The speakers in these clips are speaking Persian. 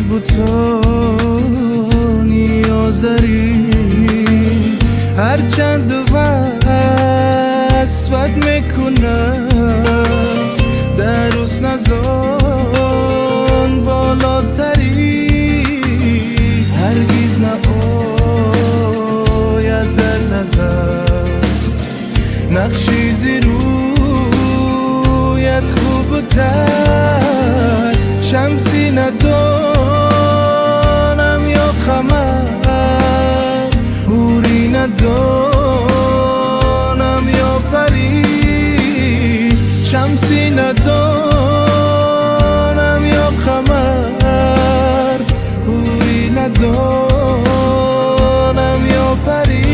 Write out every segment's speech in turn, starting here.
بوتا نیازری هرچند وصفت میکنم در روز نزان بالاتری هرگیز نباید در نظر نقشی زی رویت خوبتر شمسی ندانم یا قمر حوری ندانم یا پری شمسی ندانم یا قمر حوری ندانم یا پری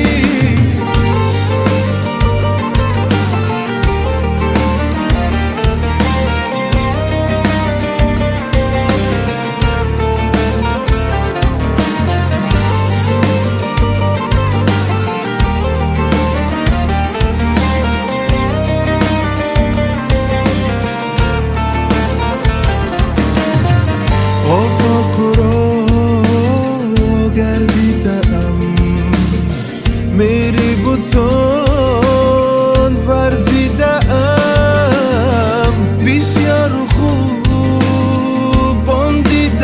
آفاق را گردیدم میری بوتون ورزیدم بسیار خوب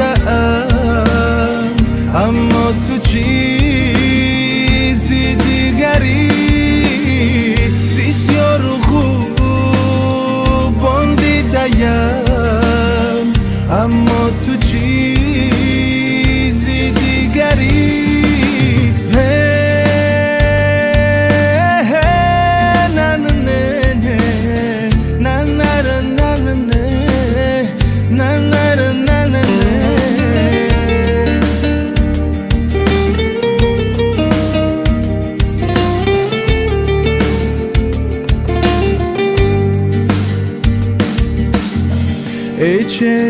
دیدم اما تو چیزی دیگری بسیار خوب دیدم اما تو چیزی دیگری ای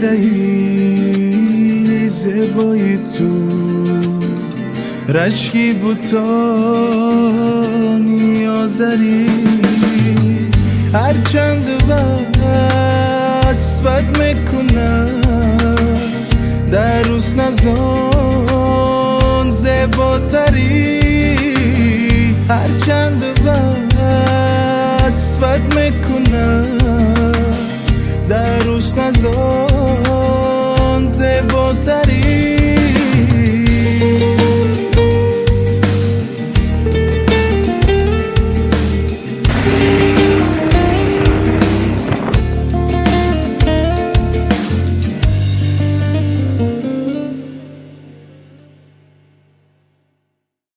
چهره‌ای زیبای تو رشکی بوتانی آذری هرچند وصفت میکنم در روز نزان زیباتری هرچند وصفت میکنم در روز نزار